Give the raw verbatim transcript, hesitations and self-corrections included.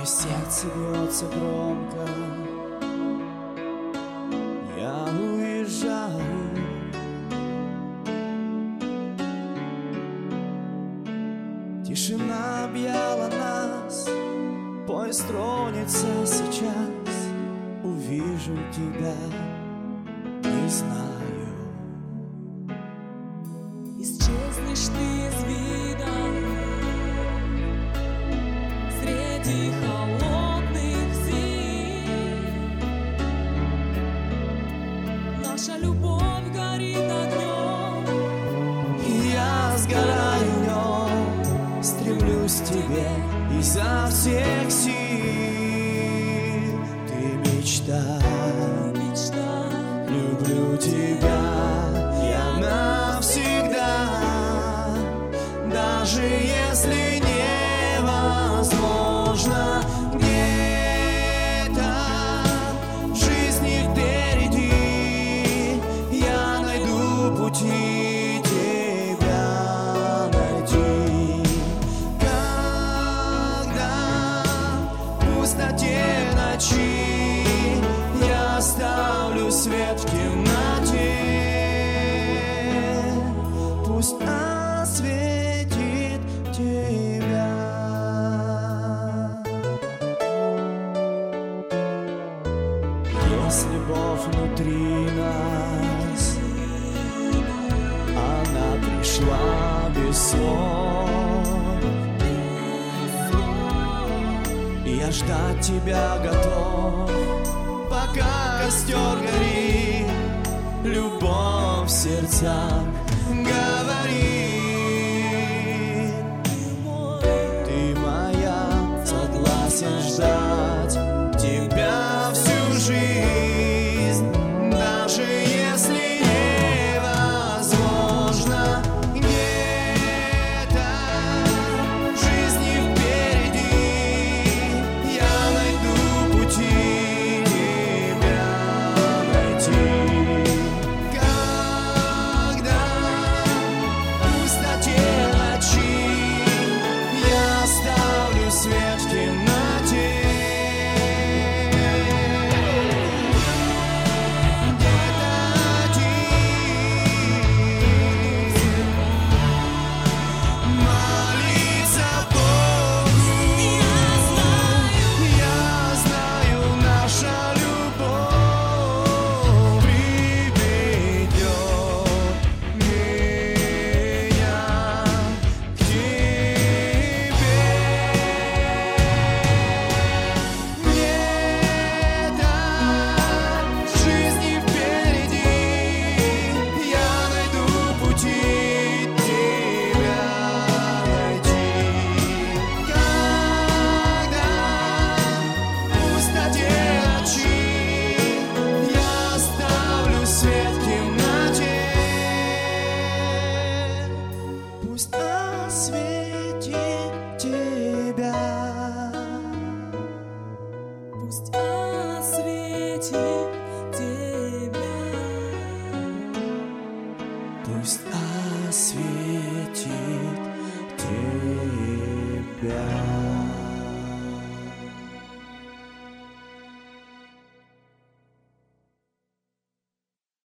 Мое сердце бьется громко, я уезжаю. Тишина объяла нас, поезд тронется сейчас. Увижу тебя, не знаю. Исчезнешь ты из вида среди холодных зим. Наша любовь горит огнем, И я сгораю в нем, стремлюсь к тебе изо всех сил. Ты мечта, мечта. люблю тебя я навсегда. Даже если невозможно где-то в жизни впереди, я найду пути тебя найти. Когда в пустоте ночи я оставлю свет в темноте, пусть осветит тебя. Есть любовь внутри нас, она пришла без слов, и я ждать тебя готов. Пока костер горит, любовь в сердцах говорит. Ты моя, согласен ждать тебя всю жизнь. Даже если невозможно где-то в жизни впереди, я найду пути тебя найти. Когда в пустоте ночи я оставлю свет в темноте, где-то тихо молиться Богу. Я знаю, наша любовь приведет меня к тебе. Где-то в жизни впереди я найду пути тебя найти. Когда в пустоте ночи я оставлю свет в темноте, пусть осветит тебя. Пусть осветит